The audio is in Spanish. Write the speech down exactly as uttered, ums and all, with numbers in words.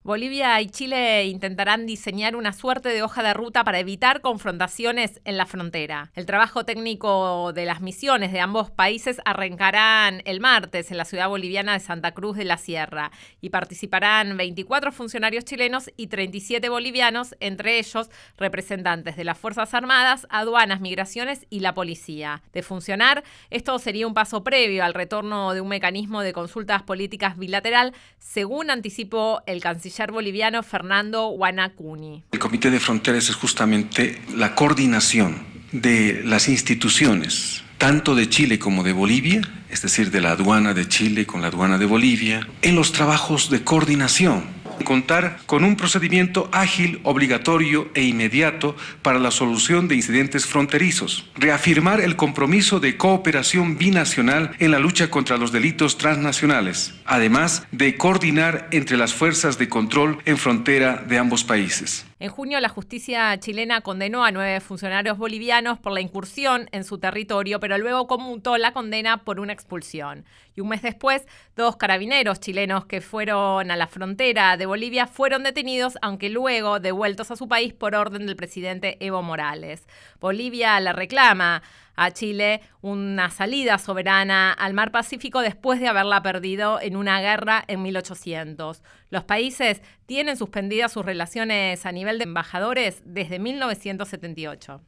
Bolivia y Chile intentarán diseñar una suerte de hoja de ruta para evitar confrontaciones en la frontera. El trabajo técnico de las misiones de ambos países arrancarán el martes en la ciudad boliviana de Santa Cruz de la Sierra y participarán veinticuatro funcionarios chilenos y treinta y siete bolivianos, entre ellos representantes de las Fuerzas Armadas, aduanas, migraciones y la policía. De funcionar, esto sería un paso previo al retorno de un mecanismo de consultas políticas bilateral, según anticipó el canciller boliviano Fernando Guanacuni. El Comité de Fronteras es justamente la coordinación de las instituciones, tanto de Chile como de Bolivia, es decir, de la aduana de Chile con la aduana de Bolivia, en los trabajos de coordinación. Contar con un procedimiento ágil, obligatorio e inmediato para la solución de incidentes fronterizos. Reafirmar el compromiso de cooperación binacional en la lucha contra los delitos transnacionales, además de coordinar entre las fuerzas de control en frontera de ambos países. En junio, la justicia chilena condenó a nueve funcionarios bolivianos por la incursión en su territorio, pero luego conmutó la condena por una expulsión. Y un mes después, dos carabineros chilenos que fueron a la frontera de Bolivia fueron detenidos, aunque luego devueltos a su país por orden del presidente Evo Morales. Bolivia le reclama a Chile una salida soberana al mar Pacífico después de haberla perdido en una guerra en mil ochocientos. Los países tienen suspendidas sus relaciones a nivel de embajadores desde mil novecientos setenta y ocho.